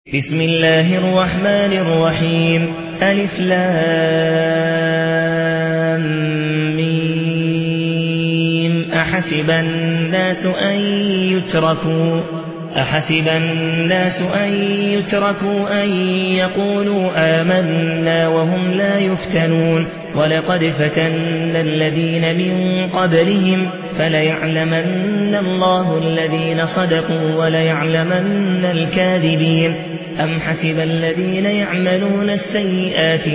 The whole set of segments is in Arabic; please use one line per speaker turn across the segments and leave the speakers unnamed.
بسم الله الرحمن الرحيم ألف لام ميم أحسب الناس أن يتركوا أن يقولوا آمنا وهم لا يفتنون ولقد فتنا الذين من قبلهم فليعلمن الله الذين صدقوا وليعلمن الكاذبين أم حسب الذين يعملون السيئات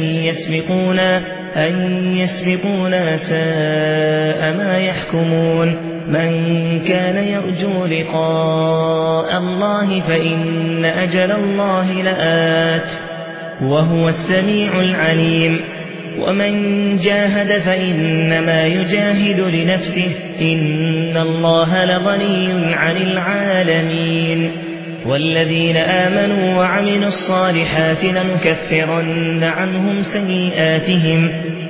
أن يسبقونا ساء ما يحكمون من كان يرجو لقاء الله فإن أجل الله لآت وهو السميع العليم ومن جاهد فإنما يجاهد لنفسه إن الله لغني عن العالمين والذين آمنوا وعملوا الصالحات لنكفرن عنهم سيئاتهم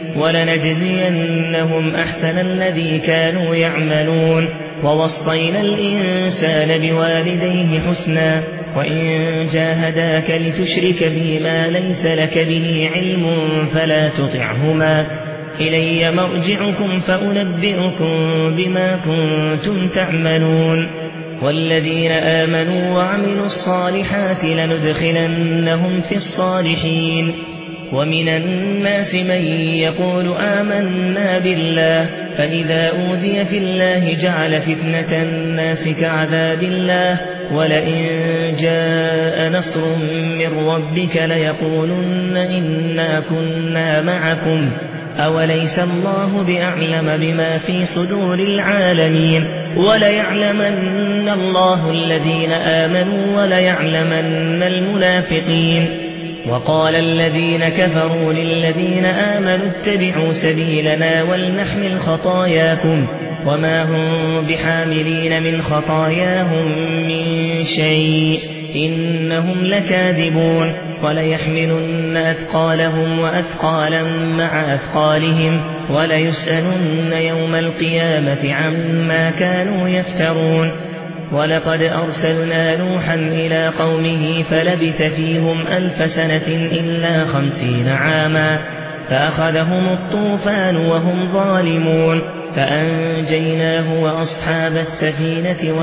ولنجزينهم أحسن الذي كانوا يعملون ووصينا الإنسان بوالديه حسنا وإن جاهداك لتشرك بي ما ليس لك به علم فلا تطعهما إلي مرجعكم فأنبئكم بما كنتم تعملون والذين آمنوا وعملوا الصالحات لندخلنهم في الصالحين ومن الناس من يقول آمنا بالله فإذا أوذي في الله جعل فتنة الناس كعذاب الله ولئن جاء نصر من ربك ليقولن إنا كنا معكم أوليس الله بأعلم بما في صدور العالمين وليعلمن الله الذين آمنوا وليعلمن المنافقين وقال الذين كفروا للذين آمنوا اتبعوا سبيلنا ولنحمل خطاياكم وما هم بحاملين من خطاياهم من شيء إنهم لكاذبون وليحملن أثقالهم وأثقالا مع أثقالهم وليسألن يوم القيامة عما كانوا يفترون ولقد أرسلنا نوحا إلى قومه فلبث فيهم 1000 سنة إلا 50 عاما فأخذهم الطوفان وهم ظالمون فأنجيناه وأصحاب السفينة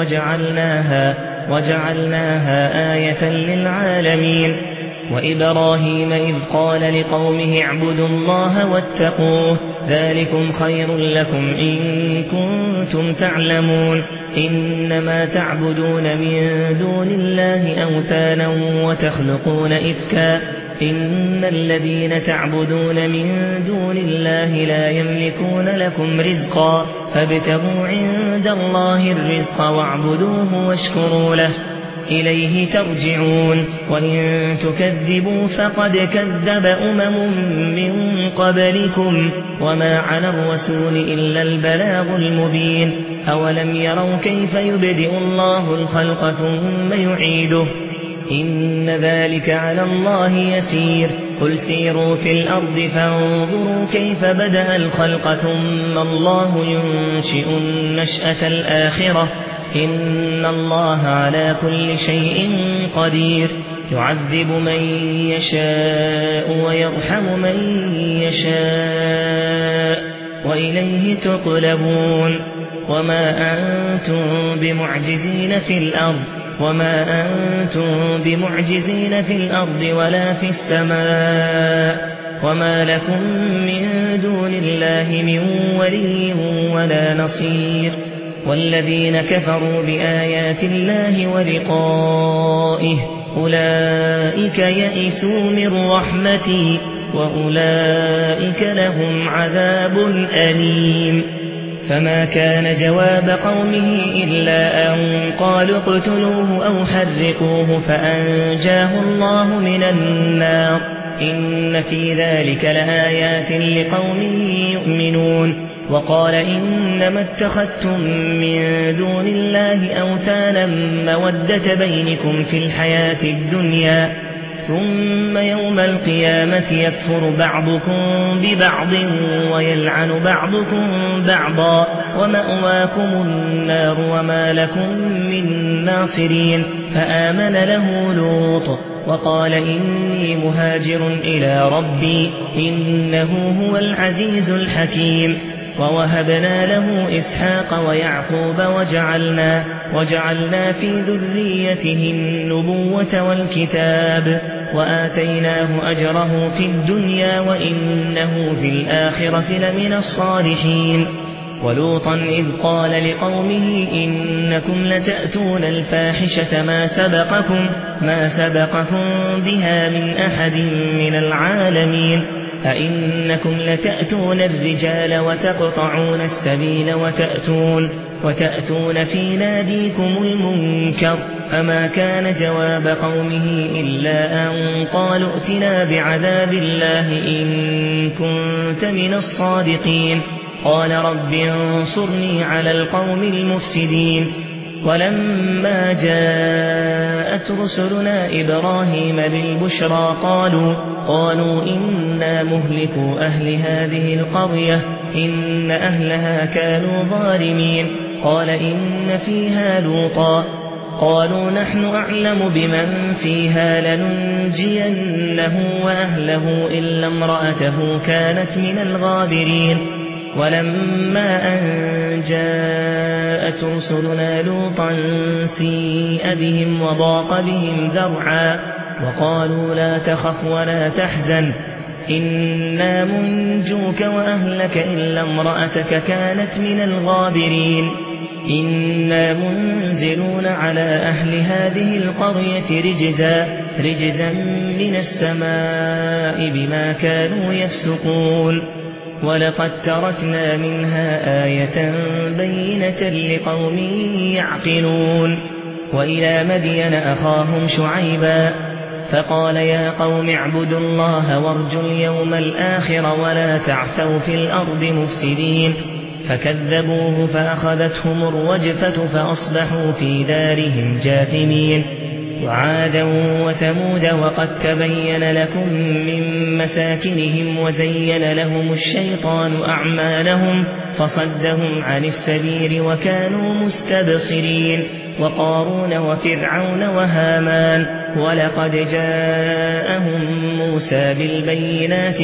وجعلناها آية للعالمين وإبراهيم إذ قال لقومه اعبدوا الله واتقوه ذلكم خير لكم إن كنتم تعلمون إنما تعبدون من دون الله أوثانا وتخلقون إفكا إن الذين تعبدون من دون الله لا يملكون لكم رزقا فابتغوا عند الله الرزق واعبدوه واشكروا له إليه ترجعون وإن تكذبوا فقد كذب من قبلكم وما على الرسول إلا البلاغ المبين أولم يروا كيف يبدئ الله الخلق ثم يعيده إن ذلك على الله يسير قل سيروا في الأرض فانظروا كيف بدأ الخلق ثم الله ينشئ النشأة الآخرة إن الله على كل شيء قدير يعذب من يشاء ويرحم من يشاء وإليه تقلبون وما أنتم بمعجزين في الأرض ولا في السماء وما لكم من دون الله من ولي ولا نصير والذين كفروا بآيات الله ولقائه أولئك يئسوا من رحمتي وأولئك لهم عذاب أليم فما كان جواب قومه إلا أن قالوا اقتلوه أو حرقوه فأنجاه الله من النار إن في ذلك لآيات لقوم يؤمنون وقال إنما اتخذتم من دون الله أوثانا مودة بينكم في الحياة الدنيا ثم يوم القيامة يكفر بعضكم ببعض ويلعن بعضكم بعضا ومأواكم النار وما لكم من ناصرين فآمن له لوط وقال إني مهاجر إلى ربي إنه هو العزيز الحكيم. ووهبنا له إسحاق ويعقوب وجعلنا في ذريته النبوة والكتاب وآتيناه أجره في الدنيا وإنه في الآخرة لمن الصالحين. ولوطا إذ قال لقومه إنكم لتأتون الفاحشة ما سبقكم بها من أحد من العالمين أئنكم لتأتون الرجال وتقطعون السبيل وتأتون في ناديكم المنكر. فما كان جواب قومه إلا أن قالوا ائتنا بعذاب الله إن كنت من الصادقين. قال رب انصرني على القوم المفسدين. ولما جاءت رسلنا إبراهيم بالبشرى قالوا إنا مهلكو أهل هذه القرية إن أهلها كانوا ظالمين. قال إن فيها لوطا قالوا نحن أعلم بمن فيها لننجينه وأهله إلا امرأته كانت من الغابرين. ولما أن جاءت رسلنا لوطا سيء بهم وضاق بهم ذرعا وقالوا لا تخف ولا تحزن إنا منجوك وأهلك إلا امرأتك كانت من الغابرين. إنا منزلون على أهل هذه القرية رجزا من السماء بما كانوا يفسقون. ولقد تركنا منها آية بينة لقوم يعقلون. وإلى مدين أخاهم شعيبا فقال يا قوم اعبدوا الله وارجوا اليوم الآخر ولا تعثوا في الأرض مفسدين. فكذبوه فأخذتهم الرجفة فأصبحوا في دارهم جاثمين. وعادا وثمود وقد تبين لكم من مساكنهم وزين لهم الشيطان أعمالهم فصدهم عن السبيل وكانوا مستبصرين. وقارون وفرعون وهامان ولقد جاءهم موسى بالبينات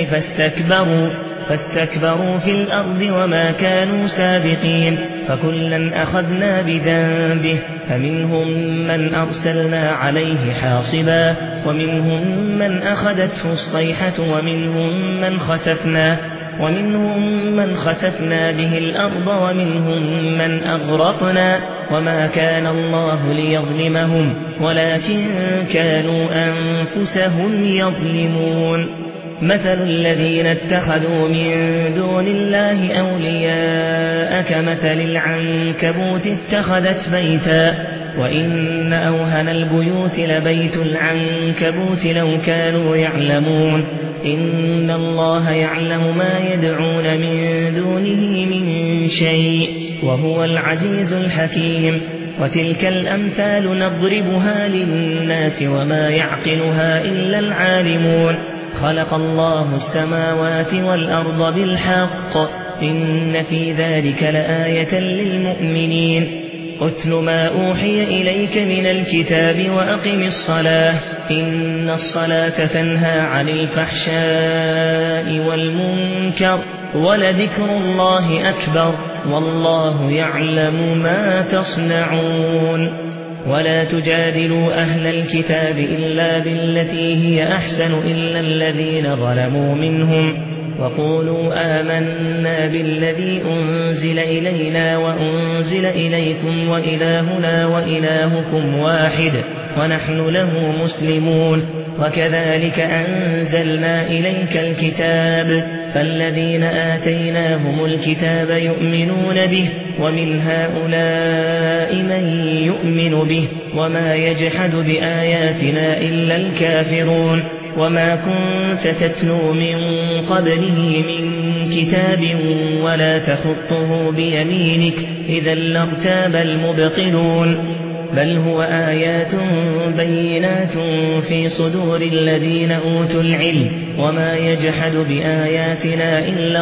فاستكبروا في الأرض وما كانوا سابقين. فكلا أخذنا بذنبه فمنهم من أرسلنا عليه حاصبا ومنهم من أخذته الصيحة ومنهم من خسفنا به الأرض ومنهم من أغرقنا وما كان الله ليظلمهم ولكن كانوا أنفسهم يظلمون. مثل الذين اتخذوا من دون الله أولياء كمثل العنكبوت اتخذت بيتا وإن أوهن البيوت لبيت العنكبوت لو كانوا يعلمون. إن الله يعلم ما يدعون من دونه من شيء وهو العزيز الحكيم. وتلك الأمثال نضربها للناس وما يعقلها إلا العالمون. خلق الله السماوات والأرض بالحق إن في ذلك لآية للمؤمنين. أتل ما أوحي إليك من الكتاب وأقم الصلاة إن الصلاة تنهى عن الفحشاء والمنكر ولذكر الله أكبر والله يعلم ما تصنعون. ولا تجادلوا أهل الكتاب إلا بالتي هي أحسن إلا الذين ظلموا منهم وقولوا آمنا بالذي أنزل إلينا وأنزل إليكم وإلهنا وإلهكم واحد ونحن له مسلمون. وكذلك أنزلنا إليك الكتاب فالذين آتيناهم الكتاب يؤمنون به ومن هؤلاء من يؤمن به وما يجحد بآياتنا إلا الكافرون. وما كنت تتلو من قبله من كتاب ولا تخطه بيمينك إذا لارتاب المبطلون. بل هو آيات بينات في صدور الذين أوتوا العلم وما يجحد بآياتنا إلا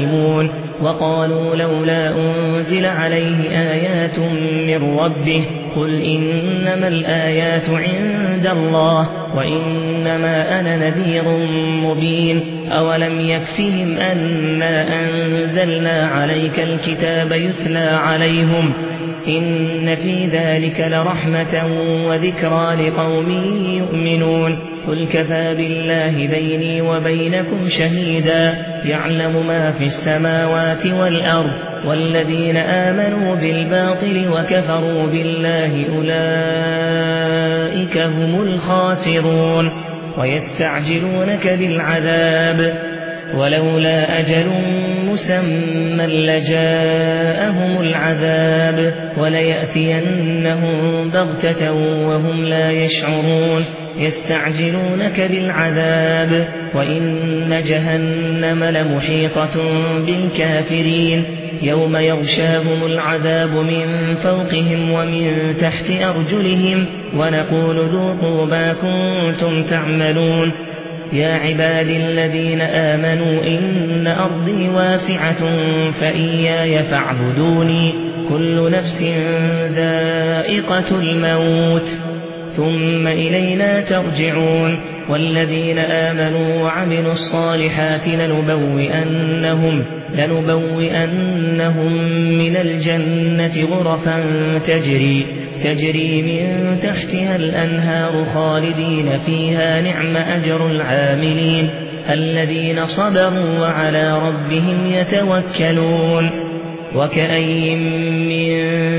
الظالمون. وقالوا لولا أنزل عليه آيات من ربه قل إنما الآيات عند الله وإنما أنا نذير مبين أولم يكفهم أنا أنزلنا عليك الكتاب يتلى عليهم إن في ذلك لرحمة وذكرى لقوم يؤمنون قل كفى بالله بيني وبينكم شهيدا يعلم ما في السماوات والأرض والذين آمنوا بالباطل وكفروا بالله أولئك هم الخاسرون ويستعجلونك بالعذاب ولولا أجل مسمى لجاءهم العذاب وليأتينهم بغتة وهم لا يشعرون يستعجلونك بالعذاب وإن جهنم لمحيطة بالكافرين يوم يغشاهم العذاب من فوقهم ومن تحت أرجلهم ونقول ذوقوا ما كنتم تعملون يا عباد الذين آمنوا إن أرضي واسعة فإياي فاعبدوني كل نفس ذائقة الموت ثم إلينا ترجعون والذين آمنوا وعملوا الصالحات لنبوئنهم من الجنة غرفا تجري من تحتها الأنهار خالدين فيها نعم أجر العاملين الذين صبروا وعلى ربهم يتوكلون وكأين من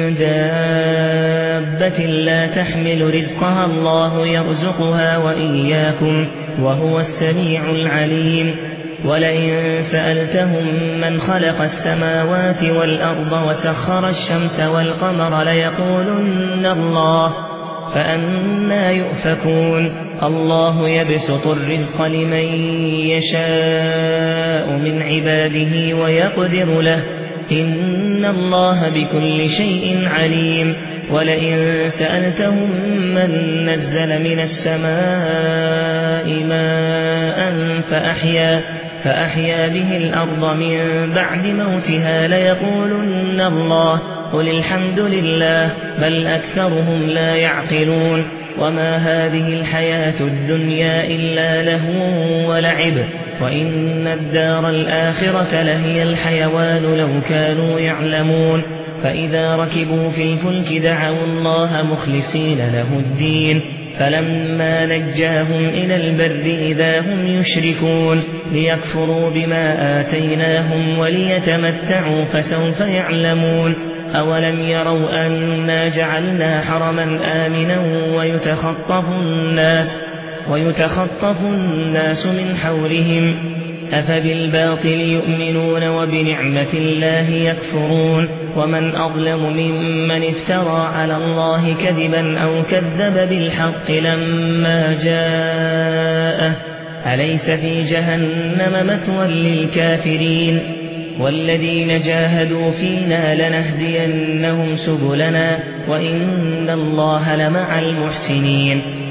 دابة لا تحمل رزقها الله يرزقها وإياكم وهو السميع العليم ولئن سألتهم من خلق السماوات والأرض وسخر الشمس والقمر ليقولن الله فأنى يؤفكون الله يبسط الرزق لمن يشاء من عباده ويقدر له إن الله بكل شيء عليم ولئن سألتهم من نزل من السماء ماء فأحيا به الأرض من بعد موتها ليقولن الله قل الحمد لله بل أكثرهم لا يعقلون وما هذه الحياة الدنيا إلا لهو ولعب وإن الدار الآخرة لهي الحيوان لو كانوا يعلمون فإذا ركبوا في الفلك دعوا الله مخلصين له الدين فلما نجاهم إلى البر إذا هم يشركون ليكفروا بما آتيناهم وليتمتعوا فسوف يعلمون أولم يروا أنا جعلنا حرما آمنا ويتخطف الناس من حولهم أفبالباطل يؤمنون وبنعمة الله يكفرون ومن أظلم ممن افترى على الله كذبا أو كذب بالحق لما جاءه أليس في جهنم مثوى للكافرين والذين جاهدوا فينا لنهدينهم سبلنا وإن الله لمع المحسنين